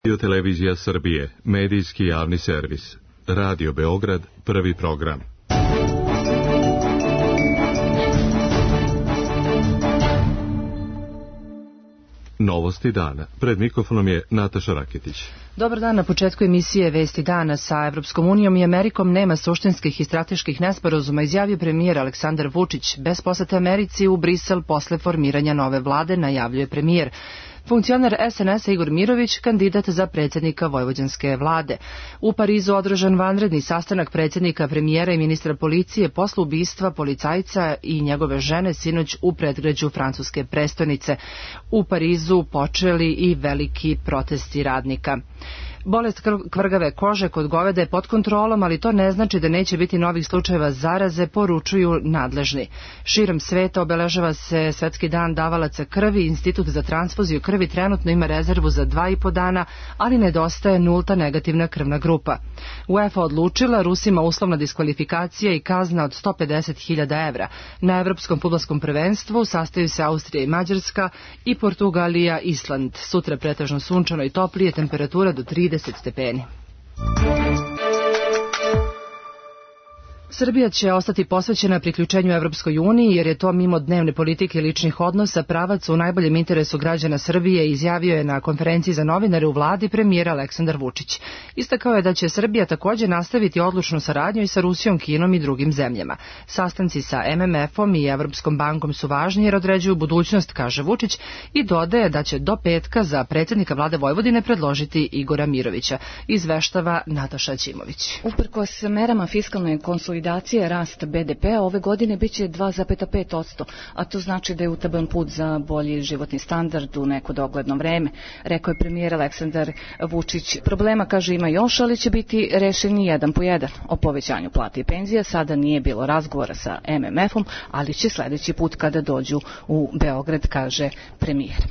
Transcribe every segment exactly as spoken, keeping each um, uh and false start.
Radio Televizija Srbije, medijski javni servis. Radio Beograd, prvi program. Novosti dana. Pred mikrofonom je Nataša Raketić. Dobar dan. Na početku emisije Vesti dana. Sa Evropskom unijom i Amerikom nema suštinskih i strateških nesporazuma, izjavio premijer Aleksandar Vučić. Bez posete Americi u Brisel posle formiranja nove vlade, najavljuje premijer. Funkcioner es en es-a Igor Mirović, kandidat za predsjednika vojvođanske vlade. U Parizu održan vanredni sastanak predsjednika, premijera i ministra policije posle ubistva policajca i njegove žene sinoć u predgrađu francuske prestonice. U Parizu počeli i veliki protesti radnika. Bolest kvrgave kože kod goveda je pod kontrolom, ali to ne znači da neće biti novih slučajeva zaraze, poručuju nadležni. Širom sveta obeležava se Svetski dan davalaca krvi. Institut za transfuziju krvi trenutno ima rezervu za dva i po dana, ali nedostaje nulta negativna krvna grupa. UEFA odlučila Rusima uslovna diskvalifikacija i kazna od sto pedeset hiljada evra. Na Evropskom fudbalskom prvenstvu sastaju se Austrija i Mađarska i Portugalija, Island. Sutra pretežno sunčano i toplije, temperatura do trideset stepeni. Srbija će ostati posvećena priključenju Evropskoj uniji jer je to mimo dnevne politike i ličnih odnosa pravac u najboljem interesu građana Srbije, izjavio je na konferenciji za novinare u vladi premijer Aleksandar Vučić. Istakao je da će Srbija također nastaviti odlučnu saradnju i sa Rusijom, Kinom i drugim zemljama. Sastanci sa em em efom i Evropskom bankom su važni jer određuju budućnost, kaže Vučić, i dodaje da će do petka za predsjednika vlade Vojvodine predložiti Igora Mirovića, izveštava Nataša Ćimović. Uprkos merama fiskalne konsolidacije rast be de pea ove godine biće dva zarez pet posto, a to znači da je utaban put za bolji životni standard u neko dogledno vreme, rekao je premijer Aleksandar Vučić. Problema, kaže, ima još, ali će biti rešeni jedan po jedan. O povećanju plata i penzija sada nije bilo razgovora sa em em efom, ali će sledeći put kada dođu u Beograd, kaže premijer.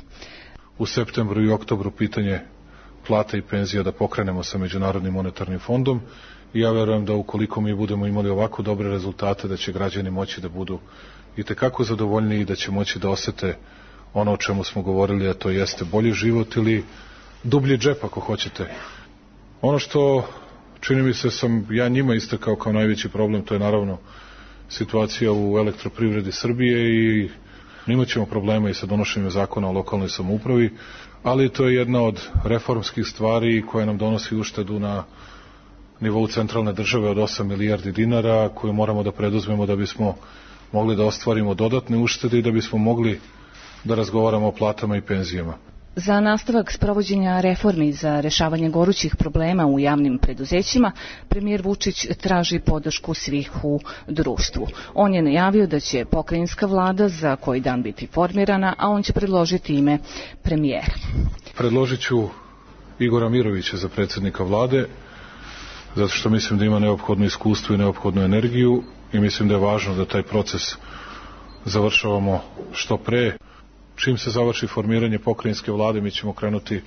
U septembru i oktobru pitanje plata i penzija da pokrenemo sa Međunarodnim monetarnim fondom. I ja verujem da ukoliko mi budemo imali ovako dobre rezultate, da će građani moći da budu i tekako zadovoljni i da će moći da osete ono o čemu smo govorili, a to jeste bolji život ili dublji džep ako hoćete. Ono što čini mi se sam ja njima istakao kao najveći problem, to je naravno situacija u elektroprivredi Srbije i imat ćemo problema i sa donošenjem zakona o lokalnoj samoupravi, ali to je jedna od reformskih stvari koja nam donosi uštedu na nivou centralne države od osam milijardi dinara koju moramo da preduzmemo da bismo mogli da ostvarimo dodatne uštede i da bismo mogli da razgovaramo o platama i penzijama. Za nastavak sprovođenja reformi za rešavanje gorućih problema u javnim preduzećima, premijer Vučić traži podršku svih u društvu. On je najavio da će pokrajinska vlada za koji dan biti formirana, a on će predložiti ime premijera. Predložit ću Igora Mirovića za predsjednika vlade, zato što mislim da ima neophodno iskustvo i neophodnu energiju i mislim da je važno da taj proces završavamo što pre. Čim se završi formiranje pokrajinske vlade, mi ćemo krenuti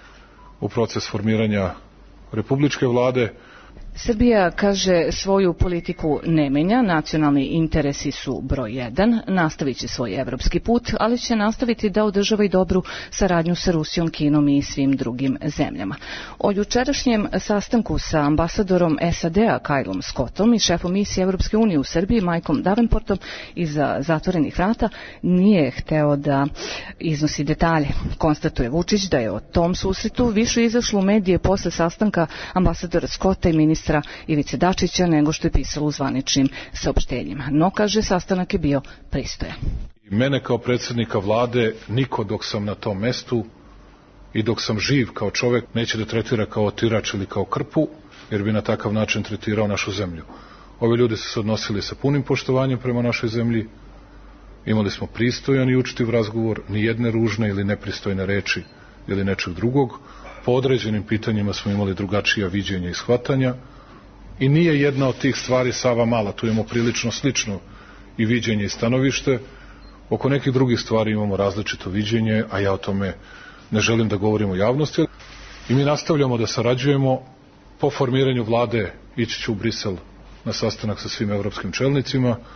u proces formiranja republičke vlade. Srbija, kaže, svoju politiku ne menja, nacionalni interesi su broj jedan, nastavit će svoj evropski put, ali će nastaviti da održava i dobru saradnju sa Rusijom, Kinom i svim drugim zemljama. O jučerašnjem sastanku sa ambasadorom es a de a Kylom Scottom i šefom misije Evropske unije u Srbiji Mikeom Davenportom iza zatvorenih vrata nije hteo da iznosi detalje. Konstatuje Vučić da je o tom susretu više izašlo u medije posle sastanka ambasadora Scotta i ministra Ivice Dačića nego što je pisalo u zvaničnim saopštenjima. No, kaže, sastanak je bio pristojan. Mene kao predsjednika vlade niko dok sam na tom mestu i dok sam živ kao čovek neće da tretira kao otirač ili kao krpu, jer bi na takav način tretirao našu zemlju. Ovi ljudi su se odnosili sa punim poštovanjem prema našoj zemlji, imali smo pristojan i učtiv razgovor, ni jedne ružne ili nepristojne reči ili nečeg drugog. Po određenim pitanjima smo imali drugačija viđenja i shvatanja i nije jedna od tih stvari Sava Mala, tu imamo prilično slično i viđenje i stanovište. Oko nekih drugih stvari imamo različito viđenje, a ja o tome ne želim da govorim u javnosti. I mi nastavljamo da sarađujemo. Po formiranju vlade ići ću u Brisel na sastanak sa svim evropskim čelnicima.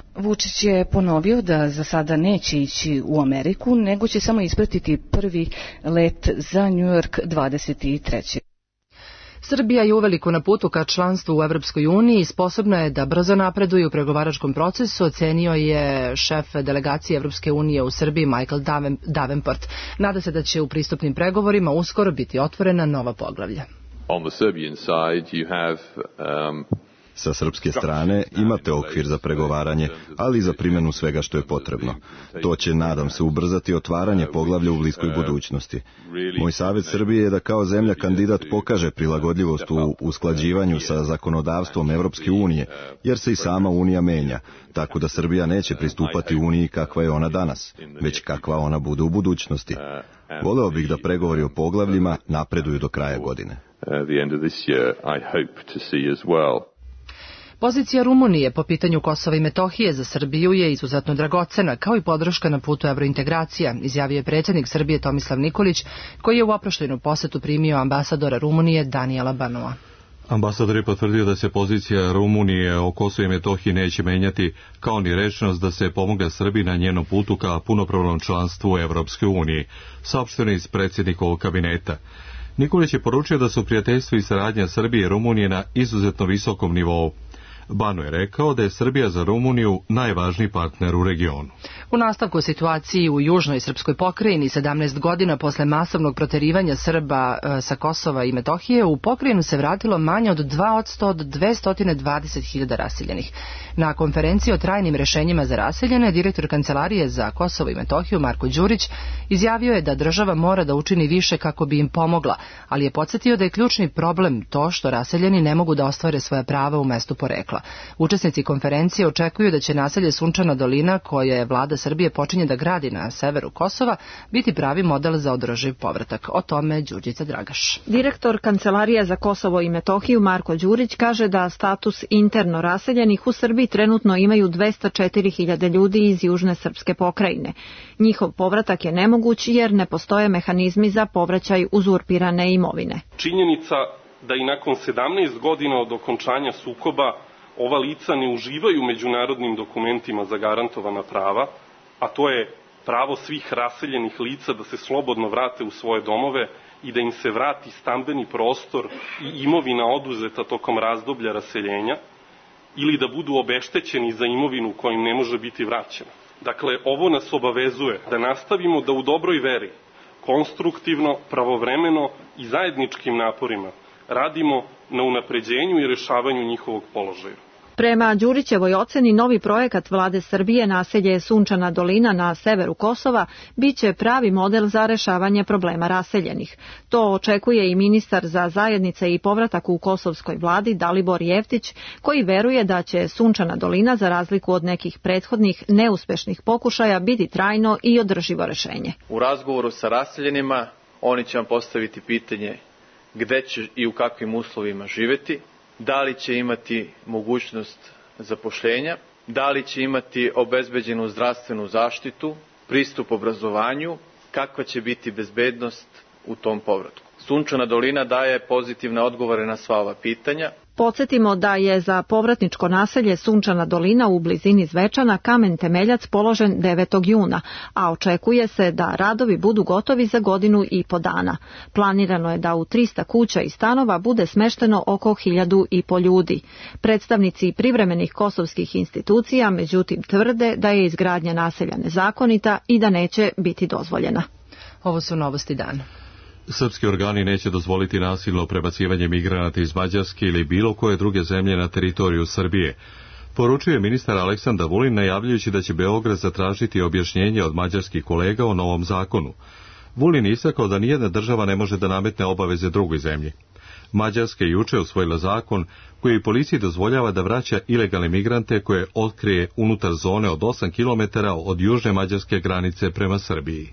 Vučić je ponovio da za sada neće ići u Ameriku, nego će samo ispratiti prvi let za New York dvadeset treće Srbija je uveliko na putu ka članstvu u Evropskoj uniji i sposobna je da brzo napreduje u pregovaračkom procesu, ocenio je šef delegacije Evropske unije u Srbiji Michael Davenport. Nada se da će u pristupnim pregovorima uskoro biti otvorena nova poglavlja. On the Serbian side you have um... Sa srpske strane imate okvir za pregovaranje, ali i za primjenu svega što je potrebno. To će, nadam se, ubrzati otvaranje poglavlja u bliskoj budućnosti. Moj savjet Srbije je da kao zemlja kandidat pokaže prilagodljivost u usklađivanju sa zakonodavstvom Evropske unije, jer se i sama Unija menja, tako da Srbija neće pristupati Uniji kakva je ona danas, već kakva ona bude u budućnosti. Voleo bih da pregovori o poglavljima napreduju do kraja godine. Pozicija Rumunije po pitanju Kosova i Metohije za Srbiju je izuzetno dragocena, kao i podrška na putu evrointegracija, izjavio je predsjednik Srbije Tomislav Nikolić, koji je u oproštajnu posetu primio ambasadora Rumunije Danijela Banova. Ambasador je potvrdio da se pozicija Rumunije o Kosovu i Metohiji neće menjati, kao ni rečnost da se pomogne Srbiji na njenom putu ka punopravnom članstvu u Evropskoj uniji, saopšteno iz predsjednikovog kabineta. Nikolić je poručio da su prijateljstvo i saradnja Srbije i Rumunije na izuzetno visokom nivou. Bano je rekao da je Srbija za Rumuniju najvažniji partner u regionu. U nastavku situaciji u južnoj srpskoj pokrajini, sedamnaest godina posle masovnog proterivanja Srba sa Kosova i Metohije, u pokrajinu se vratilo manje od dva posto od dvesta dvadeset hiljada raseljenih. Na konferenciji o trajnim rešenjima za raseljene, direktor Kancelarije za Kosovo i Metohiju Marko Đurić izjavio je da država mora da učini više kako bi im pomogla, ali je podsjetio da je ključni problem to što raseljeni ne mogu da ostvare svoja prava u mestu porekla. Učesnici konferencije očekuju da će naselje Sunčana dolina, koje vlada Srbije počinje da gradi na severu Kosova, biti pravi model za održiv povratak. O tome Đurđica Dragaš. Direktor Kancelarije za Kosovo i Metohiju Marko Đurić kaže da status interno raseljenih u Srbiji trenutno imaju dvesta četiri hiljade ljudi iz južne srpske pokrajine. Njihov povratak je nemoguć jer ne postoje mehanizmi za povraćaj uzurpirane imovine. Činjenica da i nakon sedamnaest godina od okončanja sukoba ova lica ne uživaju u međunarodnim dokumentima zagarantovana prava, a to je pravo svih raseljenih lica da se slobodno vrate u svoje domove i da im se vrati stambeni prostor i imovina oduzeta tokom razdoblja raseljenja, ili da budu obeštećeni za imovinu koja im ne može biti vraćena. Dakle, ovo nas obavezuje da nastavimo da u dobroj veri, konstruktivno, pravovremeno i zajedničkim naporima radimo na unapređenju i rešavanju njihovog položaja. Prema Đurićevoj oceni, novi projekat vlade Srbije naselje Sunčana dolina na severu Kosova biće pravi model za rešavanje problema raseljenih. To očekuje i ministar za zajednice i povratak u kosovskoj vladi Dalibor Jeftić, koji veruje da će Sunčana dolina, za razliku od nekih prethodnih neuspešnih pokušaja, biti trajno i održivo rešenje. U razgovoru sa raseljenima oni će vam postaviti pitanje gde će i u kakvim uslovima živeti, da li će imati mogućnost zapošljenja, da li će imati obezbeđenu zdravstvenu zaštitu, pristup obrazovanju, kakva će biti bezbednost u tom povratku. Sunčana dolina daje pozitivne odgovore na sva ova pitanja. Podsjetimo da je za povratničko naselje Sunčana dolina u blizini Zvečana kamen temeljac položen devetog juna, a očekuje se da radovi budu gotovi za godinu i po dana. Planirano je da u trista kuća i stanova bude smešteno oko hiljadu i po ljudi. Predstavnici privremenih kosovskih institucija međutim tvrde da je izgradnja naselja nezakonita i da neće biti dozvoljena. Ovo su novosti dana. Srpski organi neće dozvoliti nasilno prebacivanje migranata iz Mađarske ili bilo koje druge zemlje na teritoriju Srbije, poručuje ministar Aleksandar Vulin, najavljujući da će Beograd zatražiti objašnjenje od mađarskih kolega o novom zakonu. Vulin istakao da nijedna država ne može da nametne obaveze drugoj zemlji. Mađarska je juče usvojila zakon koji policiji dozvoljava da vraća ilegalne migrante koje otkrije unutar zone od osam kilometara od južne mađarske granice prema Srbiji.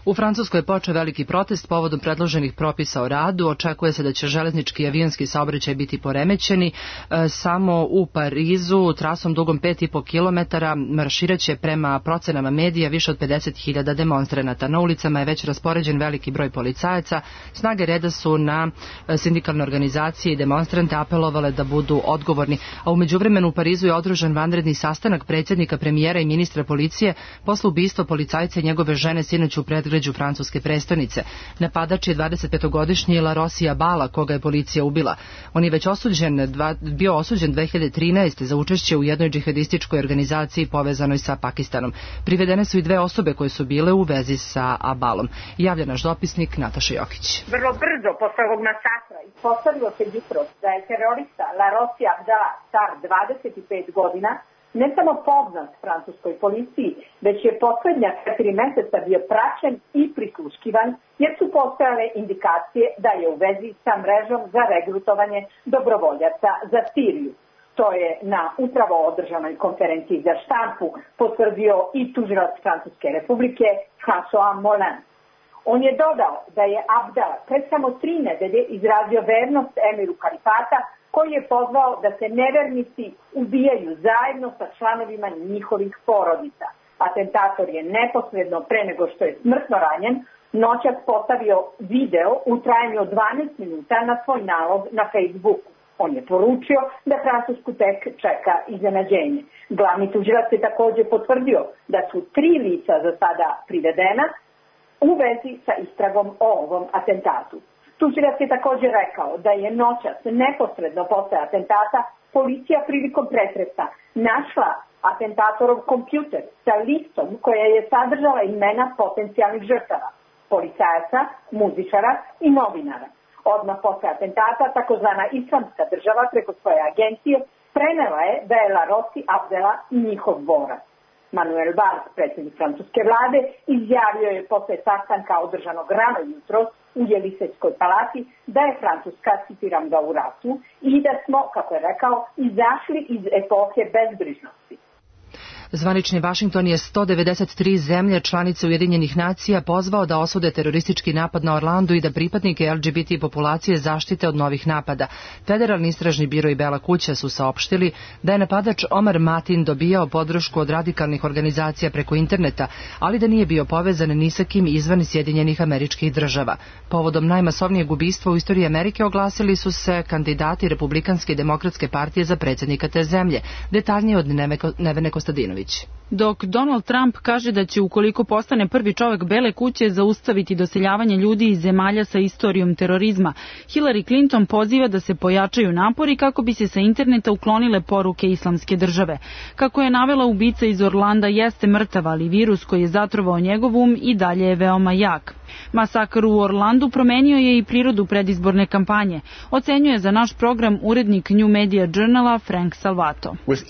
U Francuskoj je počeo veliki protest povodom predloženih propisa o radu. Očekuje se da će železnički i avionski saobraćaj biti poremećeni. E, samo u Parizu trasom dugom pet i po kilometara marširaće prema procenama medija više od pedeset hiljada demonstranata. Na ulicama je već raspoređen veliki broj policajaca. Snage reda su na sindikalne organizacije i demonstrante apelovale da budu odgovorni. A u međuvremenu u Parizu je održan vanredni sastanak predsjednika, premijera i ministra policije posle ubistva policajca i njegove žene sinoć u predgrađu francuske prestonice. Napadač je dvadesetpetogodišnji Larossi Abala, koga je policija ubila. On je već osuđen, dva, bio osuđen dve hiljade trinaeste. za učešće u jednoj džihadističkoj organizaciji povezanoj sa Pakistanom. Privedene su i dve osobe koje su bile u vezi sa Abalom. Javlja naš dopisnik Nataša Jokić. Vrlo brzo posle ovog masakra ispostavilo se jutros da je terorista Larossi Abala, star dvadeset pet godina, ne samo poznat francuskoj policiji, već je poslednja četiri meseca bio praćen i prisluškivan, jer su postojale indikacije da je u vezi sa mrežom za regrutovanje dobrovoljaca za Siriju. To je na upravo održanoj konferenciji za štampu potvrdio i tužilac Francuske republike François Molin. On je dodao da je Abdala pre samo tri nedelje izrazio vernost emiru kalifata, koji je pozvao da se nevernici ubijaju zajedno sa članovima njihovih porodica. Atentator je neposredno pre nego što je smrtno ranjen noćas postavio video u trajanju od dvanaest minuta na svoj nalog na Facebooku. On je poručio da Francusku tek čeka iznenađenje. Glavni tužilac je takođe potvrdio da su tri lica za sada privedena u vezi sa istragom o ovom atentatu. Tužilac je također rekao da je noćas neposredno posle atentata policija prilikom pretresa našla atentatorov kompjuter sa listom koja je sadržala imena potencijalnih žrtava, policajaca, muzičara i novinara. Odmah posle atentata takozvana Islamska država preko svoje agencije prenela je da je Larossi Abala njihov borac. Manuel Valls, predsjednik francuske vlade, izjavio je posle sastanka održanog rano jutro u Jelisejskoj palati da je Francuska, citiram ga, u ratu i da smo, kako je rekao, izašli iz epohe bezbrižnosti. Zvanični Vašington je sto devedeset tri zemlje članice Ujedinjenih nacija pozvao da osude teroristički napad na Orlandu i da pripadnike L G B T populacije zaštite od novih napada. Federalni istražni biro i Bela kuća su saopštili da je napadač Omar Matin dobijao podršku od radikalnih organizacija preko interneta, ali da nije bio povezan ni sa kim izvan Sjedinjenih Američkih Država. Povodom najmasovnijeg ubistva u istoriji Amerike oglasili su se kandidati Republikanske i Demokratske partije za predsjednika te zemlje. Detaljnije od Nevene Kostadinović. Dok Donald Trump kaže da će, ukoliko postane prvi čovjek Bele kuće, zaustaviti doseljavanje ljudi iz zemalja sa istorijom terorizma, Hillary Clinton poziva da se pojačaju napori kako bi se sa interneta uklonile poruke Islamske države. Kako je navela, ubica iz Orlanda jeste mrtav, ali virus koji je zatrovao njegov um i dalje je veoma jak. Masakr u Orlandu promenio je i prirodu predizborne kampanje, ocenjuje za naš program urednik New Media Journala Frank Salvato.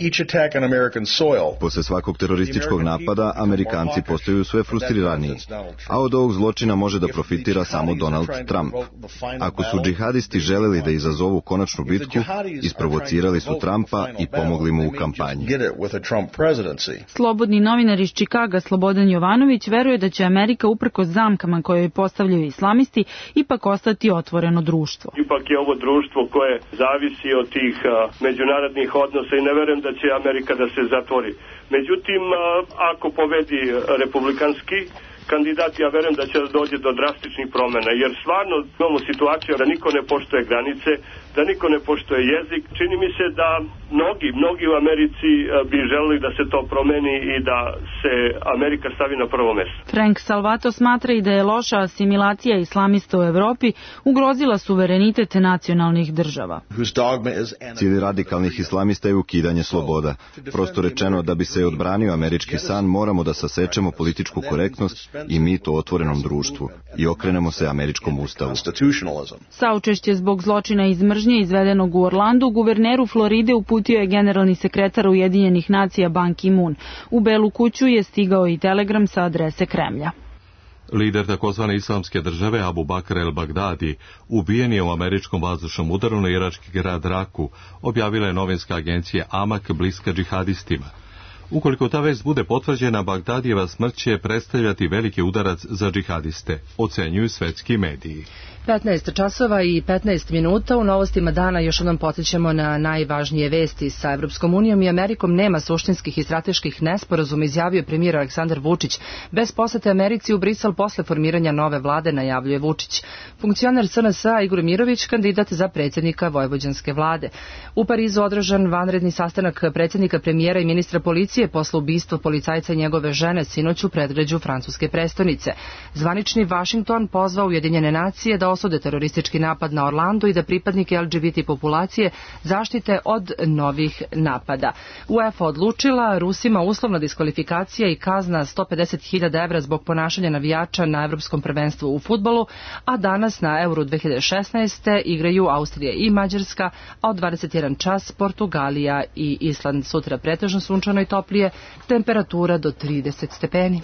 Posle svakog terorističkog napada, Amerikanci postaju sve frustriraniji, a od ovog zločina može da profitira samo Donald Trump. Ako su džihadisti želeli da izazovu konačnu bitku, isprovocirali su Trumpa i pomogli mu u kampanji. Slobodni novinar iz Čikaga Slobodan Jovanović veruje da će Amerika uprkos zamkama koje joj postavljaju islamisti ipak ostati otvoreno društvo. Ipak je ovo društvo koje zavisi od tih uh, međunarodnih odnosa i ne verujem da će Amerika da se zatvori. Međutim, uh, ako pobedi republikanski kandidat, ja verujem da će dođe do drastičnih promjena, jer stvarno imamo situaciju da niko ne poštuje granice, da niko ne poštuje jezik. Čini mi se da mnogi, mnogi u Americi bi želeli da se to promeni i da se Amerika stavi na prvo mesto. Frank Salvato smatra i da je loša asimilacija islamista u Evropi ugrozila suverenitet nacionalnih država. Cilj radikalnih islamista je ukidanje sloboda. Prosto rečeno, da bi se odbranio američki san, moramo da sasečemo političku korektnost i mit o otvorenom društvu i okrenemo se američkom ustavu. Saučešće zbog zločina iz mržnje izvedenog u Orlandu guverneru Floride uputio je generalni sekretar Ujedinjenih nacija Ban Ki-moon. U Belu kuću je stigao i telegram sa adrese Kremlja. Lider takozvane islamske države Abu Bakr el-Bagdadi ubijen je u američkom vazdušnom udaru na irački grad Raku, objavila je novinska agencija Amak bliska džihadistima. Ukoliko ta vest bude potvrđena, Bagdadijeva smrt će predstavljati veliki udarac za džihadiste, ocenjuju svetski mediji. petnaest časova i petnaest minuta. U novostima dana još jednom podsjećamo na najvažnije vesti. Sa Evropskom unijom i Amerikom nema suštinskih i strateških nesporazuma, izjavio premijer Aleksandar Vučić. Bez posete Americi u Brisel posle formiranja nove vlade, najavljuje Vučić. Funkcioner S N S-a Igor Mirović, kandidat za predsjednika vojvođanske vlade. U Parizu održan vanredni sastanak predsjednika, premijera i ministra policije posle ubistva policajca i njegove žene sinoć u predgrađu francuske prestonice. Zvanični Vašington pozvao Ujedinjene nacije da osude teroristički napad na Orlando i da pripadnike L G B T populacije zaštite od novih napada. UEFA odlučila Rusima uslovna diskvalifikacija i kazna sto pedeset hiljada evra zbog ponašanja navijača na Evropskom prvenstvu u fudbalu, a danas na Euro dve hiljade šesnaeste igraju Austrija i Mađarska, a od dvadeset jedan čas Portugalija i Island. Sutra pretežno sunčano i toplije, temperatura do trideset stepeni.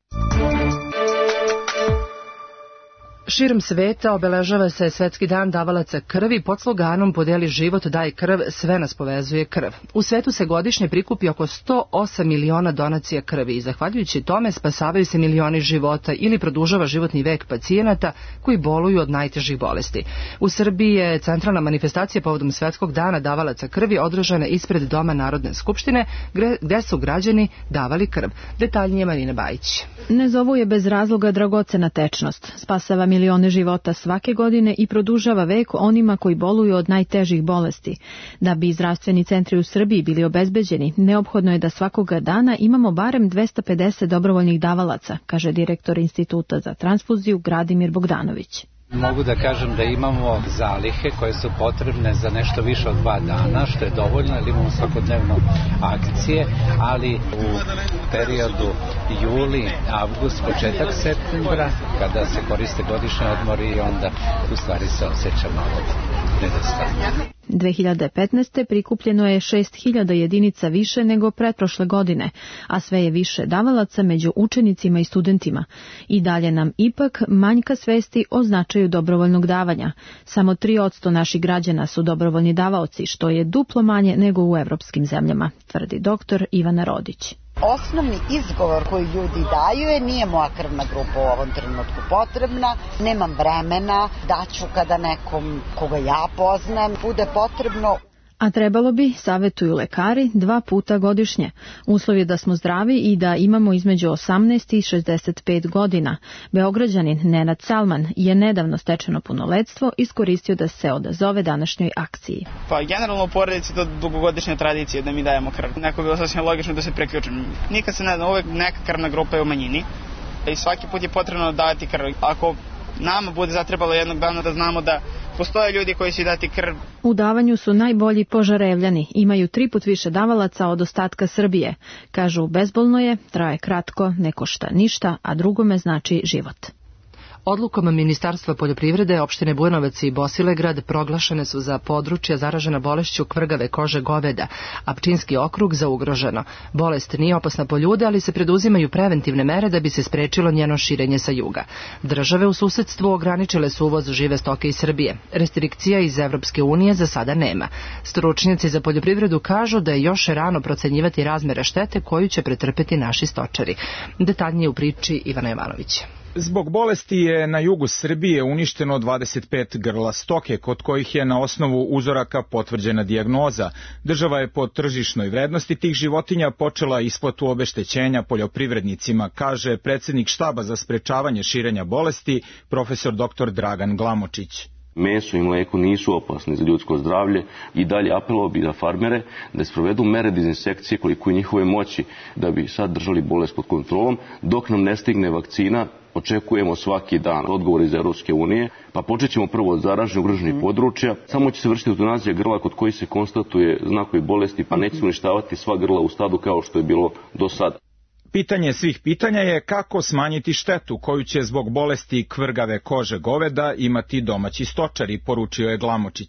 Širom sveta obeležava se Svetski dan davalaca krvi pod sloganom Podeli život, daj krv, sve nas povezuje krv. U svetu se godišnje prikupi oko sto osam miliona donacija krvi i zahvaljujući tome spasavaju se milioni života ili produžava životni vek pacijenata koji boluju od najtežih bolesti. U Srbiji je centralna manifestacija povodom Svetskog dana davalaca krvi održana ispred Doma Narodne skupštine gde su građani davali krv. Detaljnije Marina Bajić. Ne zovu je bez razloga dragocena tečnost. Spasava milione života svake godine i produžava vek onima koji boluju od najtežih bolesti. Da bi zdravstveni centri u Srbiji bili obezbeđeni, neophodno je da svakoga dana imamo barem dvesta pedeset dobrovoljnih davalaca, kaže direktor Instituta za transfuziju Gradimir Bogdanović. Mogu da kažem da imamo zalihe koje su potrebne za nešto više od dva dana, što je dovoljno, jer imamo svakodnevno akcije, ali u periodu juli, avgust, početak septembra, kada se koriste godišnji odmori, onda u stvari se osjeća malo nedostatno. dve hiljade petnaeste. prikupljeno je šest hiljada jedinica više nego pretprošle godine, a sve je više davalaca među učenicima i studentima. I dalje nam ipak manjka svesti o značaju dobrovoljnog davanja. Samo tri posto naših građana su dobrovoljni davaoci, što je duplo manje nego u evropskim zemljama, tvrdi doktor Ivana Rodić. Osnovni izgovor koji ljudi daju je nije moja krvna grupa u ovom trenutku potrebna, nemam vremena, daću kada nekom koga ja poznam bude potrebno. A trebalo bi, savjetuju lekari, dva puta godišnje. Uslov je da smo zdravi i da imamo između osamnaest i šezdeset pet godina. Beograđanin Nenad Salman je nedavno stečeno punoletstvo iskoristio da se odazove današnjoj akciji. Pa generalno u porodici to dugogodišnja tradicija da mi dajemo krv. Neko je bilo sasvim logično da se preključim. Nikad se ne zna, uvek neka krvna grupa je u manjini i svaki put je potrebno davati krv. Ako nama bude zatrebalo jednog dana da znamo da postoje ljudi koji će dati krv. U davanju su najbolji Požarevljani, imaju tri put više davalaca od ostatka Srbije. Kažu, bezbolno je, traje kratko, ne košta ništa, a drugome znači život. Odlukom Ministarstva poljoprivrede, opštine Bujanovac i Bosilegrad proglašene su za područja zaražena bolešću kvrgave kože goveda, a Pčinski okrug za ugroženo. Bolest nije opasna po ljude, ali se preduzimaju preventivne mere da bi se sprečilo njeno širenje sa juga. Države u susedstvu ograničile su uvoz žive stoke iz Srbije. Restrikcija iz Evropske unije za sada nema. Stručnjaci za poljoprivredu kažu da je još rano procenjivati razmere štete koju će pretrpeti naši stočari. Detaljnije u priči Ivana Jovanović. Zbog bolesti je na jugu Srbije uništeno dvadeset pet grla stoke, kod kojih je na osnovu uzoraka potvrđena dijagnoza. Država je po tržišnoj vrednosti tih životinja počela isplatu obeštećenja poljoprivrednicima, kaže predsjednik štaba za sprečavanje širenja bolesti, profesor doktor Dragan Glamočić. Meso i mleko nisu opasni za ljudsko zdravlje i dalje apelovao bi na farmere da sprovedu mere dezinsekcije koliko je njihove moći da bi sad držali bolest pod kontrolom. Dok nam ne stigne vakcina, očekujemo svaki dan odgovor iz Evropske unije, pa počet ćemo prvo od zaraženih ugroženih područja. Samo će se vršiti eutanazija grla kod koji se konstatuje znakovi bolesti, pa neće se uništavati sva grla u stadu kao što je bilo do sada. Pitanje svih pitanja je kako smanjiti štetu koju će zbog bolesti kvrgave kože goveda imati domaći stočari, poručio je Glamočić.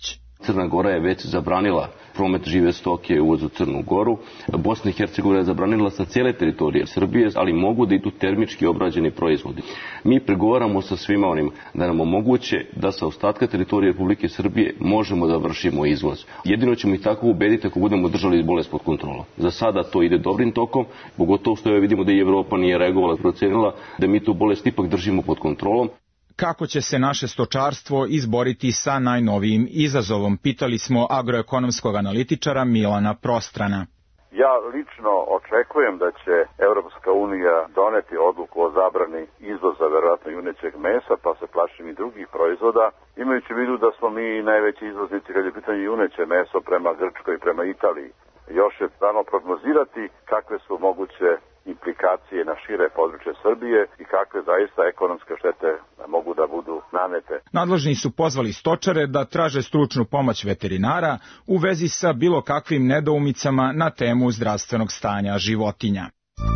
Crna Gora je već zabranila promet žive stoke uvoz u Crnu Goru. Bosna i Hercegovina je zabranila sa cijele teritorije Srbije, ali mogu da idu termički obrađeni proizvodi. Mi pregovaramo sa svima onim da nam omoguće da sa ostatka teritorije Republike Srbije možemo da vršimo izvoz. Jedino ćemo ih tako ubediti ako budemo držali bolest pod kontrolom. Za sada to ide dobrim tokom, pogotovo što vidimo da i Evropa nije reagovala, procenila da mi tu bolest ipak držimo pod kontrolom. Kako će se naše stočarstvo izboriti sa najnovijim izazovom, pitali smo agroekonomskog analitičara Milana Prostrana. Ja lično očekujem da će Europska unija doneti odluku o zabrani izvoza verovatno junećeg mesa, pa se plašim i drugih proizvoda, imajući u vidu da smo mi najveći izvoznici kad je pitanje juneće meso prema Grčkoj i prema Italiji. Još je rano prognozirati kakve su moguće implikacije na šire područje Srbije i kakve zaista ekonomske štete mogu da budu nanete. Nadležni su pozvali stočare da traže stručnu pomoć veterinara u vezi sa bilo kakvim nedoumicama na temu zdravstvenog stanja životinja.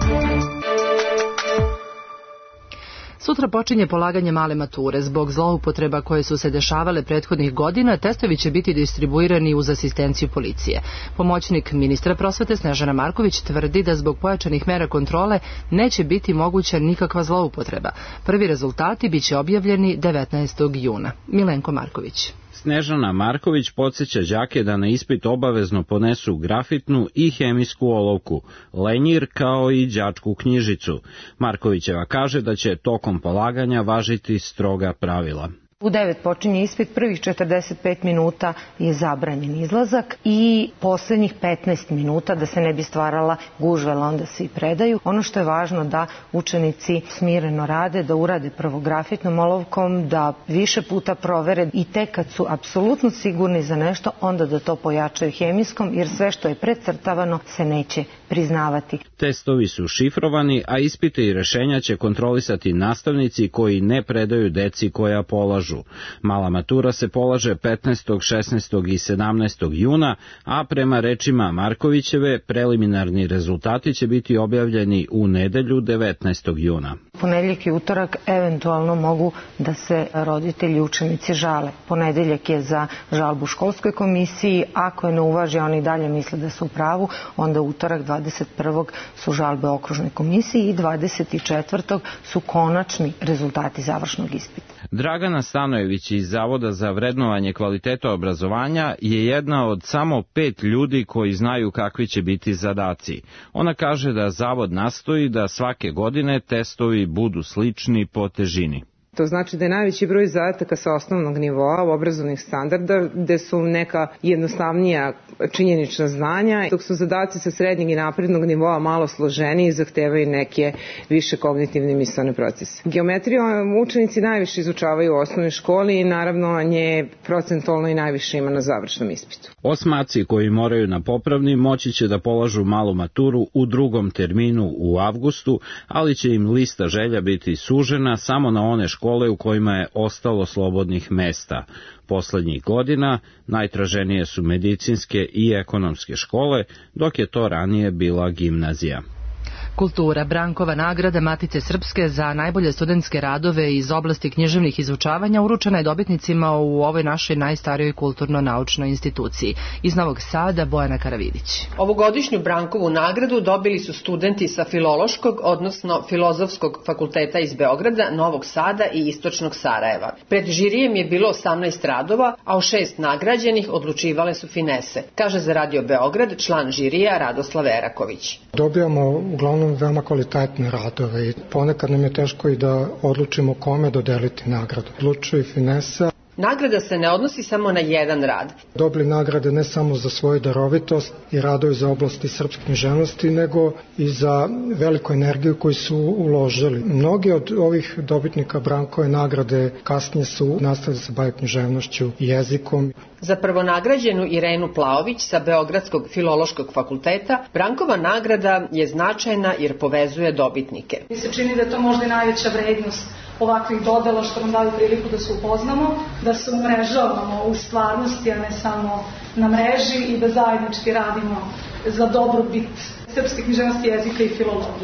Sutra počinje polaganje male mature. Zbog zloupotreba koje su se dešavale prethodnih godina, testovi će biti distribuirani uz asistenciju policije. Pomoćnik ministra prosvete Snežana Marković tvrdi da zbog pojačanih mera kontrole neće biti moguća nikakva zloupotreba. Prvi rezultati biće objavljeni devetnaestog juna. Milenko Marković. Snežana Marković podsjeća đake da na ispit obavezno ponesu grafitnu i hemijsku olovku, lenjir kao i đačku knjižicu. Markovićeva kaže da će tokom polaganja važiti stroga pravila. U devet počinje ispit, prvih četrdeset pet minuta je zabranjen izlazak i poslednjih petnaest minuta da se ne bi stvarala gužva, onda se i predaju. Ono što je važno da učenici smireno rade, da urade prvo grafitnom olovkom, da više puta provere i tek kad su apsolutno sigurni za nešto, onda da to pojačaju hemijskom, jer sve što je precrtavano se neće priznavati. Testovi su šifrovani, a ispite i rešenja će kontrolisati nastavnici koji ne predaju deci koja polažu. Mala matura se polaže petnaestog, šesnaestog i sedamnaestog juna, a prema rečima Markovićeve, preliminarni rezultati će biti objavljeni u nedelju devetnaestog juna. Ponedeljak i utorak eventualno mogu da se roditelji i učenici žale. Ponedeljak je za žalbu školskoj komisiji, ako je ne uvaži, oni dalje misle da su u pravu, onda utorak dvadeset prvog su žalbe okružnoj komisiji i dvadeset četvrtog su konačni rezultati završnog ispita. Dragana Stanojević iz Zavoda za vrednovanje kvaliteta obrazovanja je jedna od samo pet ljudi koji znaju kakvi će biti zadaci. Ona kaže da Zavod nastoji da svake godine testovi budu slični po težini. To znači da je najveći broj zadataka sa osnovnog nivoa u obrazovnih standarda, gde su neka jednostavnija činjenična znanja, dok su zadaci sa srednjeg i naprednog nivoa malo složeniji i zahtevaju neke više kognitivne misaone procese. Geometriju učenici najviše izučavaju u osnovnoj školi i naravno nje procentualno i najviše ima na završnom ispitu. Osmaci koji moraju na popravni moći će da polažu malu maturu u drugom terminu u avgustu, ali će im lista želja biti sužena samo na one škole škole u kojima je ostalo slobodnih mesta. Poslednjih godina najtraženije su medicinske i ekonomske škole, dok je to ranije bila gimnazija. Kultura. Brankova nagrada Matice Srpske za najbolje studentske radove iz oblasti književnih izučavanja uručena je dobitnicima u ovoj našoj najstarijoj kulturno-naučnoj instituciji. Iz Novog Sada Bojana Karavidić. Ovogodišnju Brankovu nagradu dobili su studenti sa Filološkog, odnosno Filozofskog fakulteta iz Beograda, Novog Sada i Istočnog Sarajeva. Pred žirijem je bilo osamnaest radova, a u šest nagrađenih odlučivale su finese, kaže za Radio Beograd član žirija Radoslav Eraković. Dobijamo uglavnom veoma kvalitetne radove i ponekad nam je teško i da odlučimo kome dodeliti nagradu. Odlučuje finesa. Nagrada se ne odnosi samo na jedan rad. Dobili nagrade ne samo za svoju darovitost i radovi za oblasti srpske književnosti, nego i za veliku energiju koju su uložili. Mnogi od ovih dobitnika Brankove nagrade kasnije su nastavili se baviti književnošću i jezikom. Za prvonagrađenu Irenu Plaović sa Beogradskog filološkog fakulteta Brankova nagrada je značajna jer povezuje dobitnike. Mi se čini da je to možda i najveća vrednost ovakvih dodela što nam daju priliku da se upoznamo, da se umrežavamo u stvarnosti, a ne samo na mreži i da zajednički radimo za dobrobit srpske književnosti, jezika i filologije.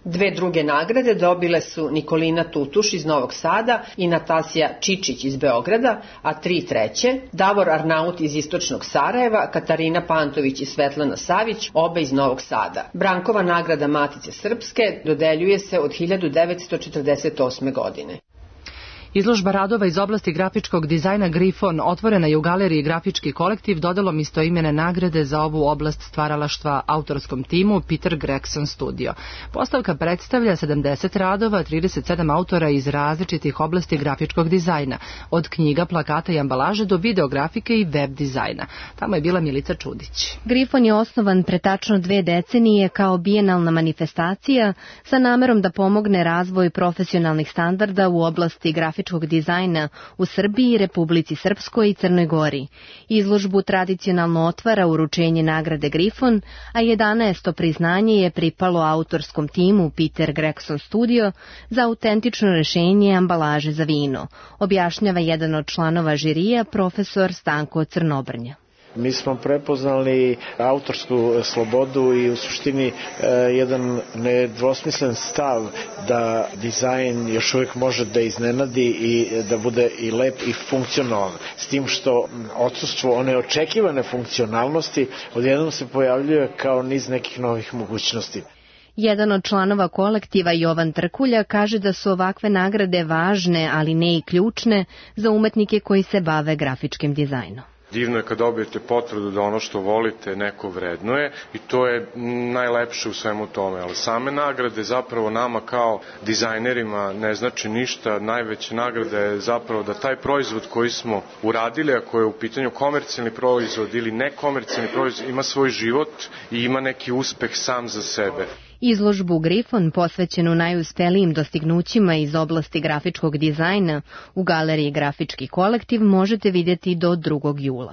Dve druge nagrade dobile su Nikolina Tutuš iz Novog Sada i Natasija Čičić iz Beograda, a tri treće Davor Arnaut iz Istočnog Sarajeva, Katarina Pantović i Svetlana Savić, oba iz Novog Sada. Brankova nagrada Matice Srpske dodeljuje se od hiljadu devetsto četrdeset osme. godine. Izložba radova iz oblasti grafičkog dizajna Grifon otvorena je u galeriji Grafički kolektiv dodelom istoimene nagrade za ovu oblast stvaralaštva autorskom timu Peter Gregson Studio. Postavka predstavlja sedamdeset radova, trideset sedam autora iz različitih oblasti grafičkog dizajna, od knjiga, plakata i ambalaže do videografike i web dizajna. Tamo je bila Milica Čudić. Grifon je osnovan pre tačno dve decenije kao bijenalna manifestacija sa namerom da pomogne razvoj profesionalnih standarda u oblasti grafičkog dizajna u Srbiji, Republici Srpskoj i Crnoj Gori. Izložbu tradicionalno otvara uručenje nagrade Grifon, a jedanaesto priznanje je pripalo autorskom timu Peter Gregson Studio za autentično rešenje ambalaže za vino, objašnjava jedan od članova žirija, profesor Stanko Crnobrnja. Mi smo prepoznali autorsku slobodu i u suštini jedan nedvosmislen stav da dizajn još uvijek može da iznenadi i da bude i lep i funkcionalan. S tim što odsustvo one očekivane funkcionalnosti odjednom se pojavljuje kao niz nekih novih mogućnosti. Jedan od članova kolektiva, Jovan Trkulja, kaže da su ovakve nagrade važne, ali ne i ključne, za umetnike koji se bave grafičkim dizajnom. Divno je kad dobijete potvrdu da ono što volite neko vrednuje i to je najlepše u svemu tome, ali same nagrade zapravo nama kao dizajnerima ne znači ništa. Najveća nagrada je zapravo da taj proizvod koji smo uradili, ako je u pitanju komercijalni proizvod ili nekomercijalni proizvod, ima svoj život i ima neki uspeh sam za sebe. Izložbu Grifon, posvećenu najuspelijim dostignućima iz oblasti grafičkog dizajna, u galeriji Grafički kolektiv možete vidjeti do drugog jula.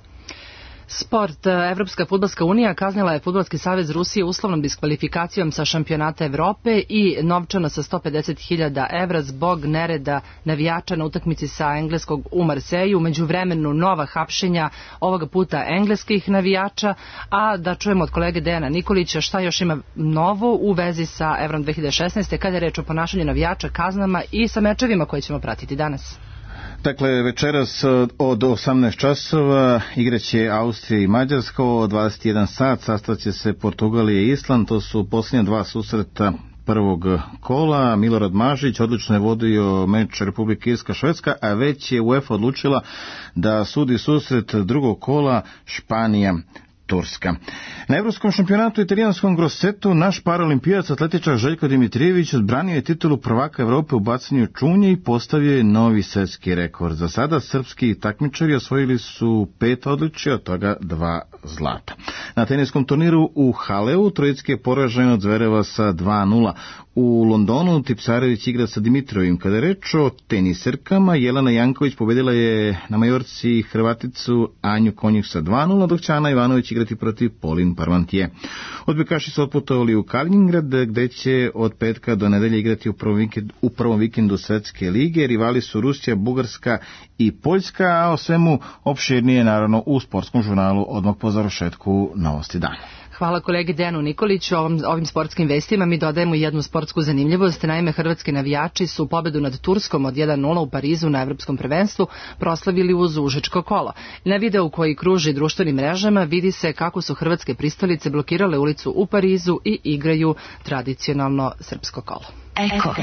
Sport. Evropska fudbalska unija kaznila je Fudbalski savez Rusije uslovnom diskvalifikacijom sa šampionata Evrope i novčano sa sto pedeset hiljada evra zbog nereda navijača na utakmici sa engleskog u Marseju. Među vremenu nova hapšenja, ovoga puta engleskih navijača, a da čujemo od kolege Dejana Nikolića šta još ima novo u vezi sa Evrom dve hiljade šesnaeste. kada je reč o ponašanju navijača, kaznama i sa mečevima koje ćemo pratiti danas. Dakle, večeras od osamnaest časova igraće Austrija i Mađarska, od dvadeset jedan sat sastaće se Portugalija i Island, to su posljednja dva susreta prvog kola. Milorad Mažić odlično je vodio meč Republike Irska-Švedska, a već je UEFA odlučila da sudi susret drugog kola Španija Turska. Na evropskom šampionatu u italijanskom Grossetu naš paraolimpijac atletičar Željko Dimitrijević odbranio je titulu prvaka Evrope u bacanju čunje i postavio je novi svjetski rekord. Za sada srpski takmičari osvojili su pet odličja, od toga dva zlata. Na teniskom turniru u Haleu Trojicki je poražen od Zvereva sa dva nula. U Londonu Tipsarević igra sa Dimitrovim. Kada je reč o teniserkama, Jelena Janković pobedila je na Majorci Hrvaticu Anju Konjić sa dva nula, dok će Ana Ivanović igrati protiv Polin Parmantije. Odbojkaši su otputovali u Kaliningrad, gde će od petka do nedelje igrati u prvom vikendu, u prvom vikendu Svetske lige. Rivali su Rusija, Bugarska i Poljska, a o svemu opširnije naravno u sportskom žurnalu odmah po završetku Novosti dana. Hvala kolegi Dejanu Nikoliću. Ovim, ovim sportskim vestima mi dodajemo jednu sportsku zanimljivost. Naime, hrvatski navijači su pobedu nad Turskom od jedan nula u Parizu na evropskom prvenstvu proslavili uz užičko kolo. Na videu koji kruži društvenim mrežama vidi se kako su hrvatske pristalice blokirale ulicu u Parizu i igraju tradicionalno srpsko kolo. Eko.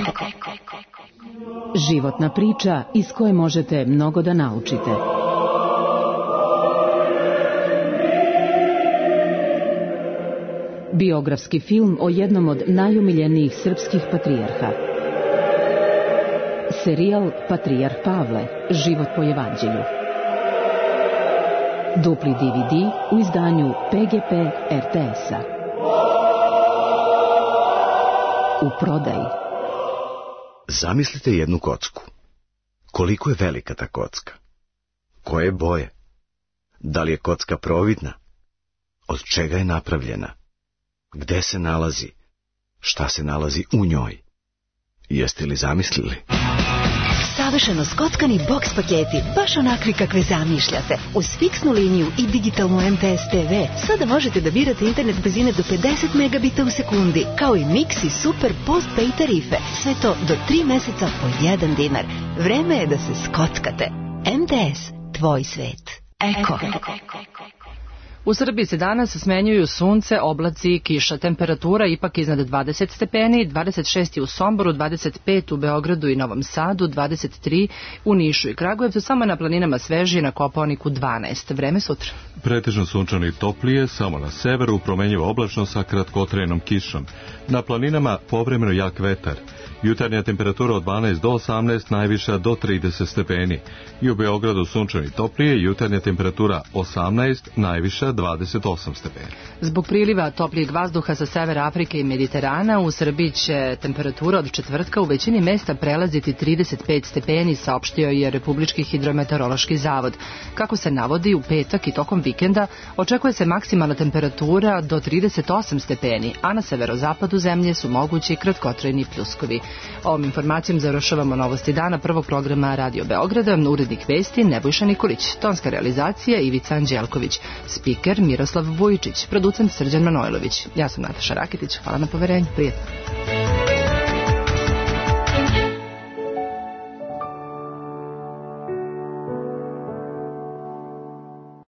Životna priča iz koje možete mnogo da naučite. Biografski film o jednom od najomiljenijih srpskih patrijarha. Serijal Patrijarh Pavle, život po evanđelju. Dupli D V D u izdanju P G P R T S-a. U prodaji. Zamislite jednu kocku. Koliko je velika ta kocka? Koje je boje? Da li je kocka providna? Od čega je napravljena? Gde se nalazi? Šta se nalazi u njoj? Jeste li zamislili? Savršeno skockani boks paketi, baš onakvi kakve zamišljate. Uz fiksnu liniju i digitalnu M T S T V sada možete da birate internet brzine do pedeset megabita u sekundi, kao i Mix i Super postpay tarife. Sve to do tri meseca po jedan dinar. Vreme je da se skockate. M T S, tvoj svet. Eko. U Srbiji se danas smenjuju sunce, oblaci i kiša. Temperatura ipak iznad dvadeset stepeni, dvadeset šest u Somboru, dvadeset pet u Beogradu i Novom Sadu, dvadeset tri u Nišu i Kragujevcu, samo na planinama sveži, na Kopaoniku dvanaest. Vreme sutra. Pretežno sunčano i toplije, samo na severu promenjiva oblačno sa kratkotrenom kišom. Na planinama povremeno jak vetar. Jutarnja temperatura od dvanaest do osamnaest, najviša do trideset stepeni. I u Beogradu sunčano i toplije, jutarnja temperatura osamnaest, najviša dvadeset osam stepeni. Zbog priliva toplijeg vazduha sa severa Afrike i Mediterana, u Srbiji će temperatura od četvrtka u većini mesta prelaziti trideset pet stepeni, saopštio je Republički hidrometeorološki zavod. Kako se navodi, u petak i tokom vikenda očekuje se maksimalna temperatura do trideset osam stepeni, a na severozapadu zemlje su mogući kratkotrajni pljuskovi. Ovom informacijom završavamo novosti dana prvog programa Radio Beograda. Urednik vesti Nebojša Nikolić, tonska realizacija Ivica Anđelković, spiker Miroslav Vujičić, producent Srđan Manojlović. Ja sam Nataša Raketić, hvala na poverenju, prijatno.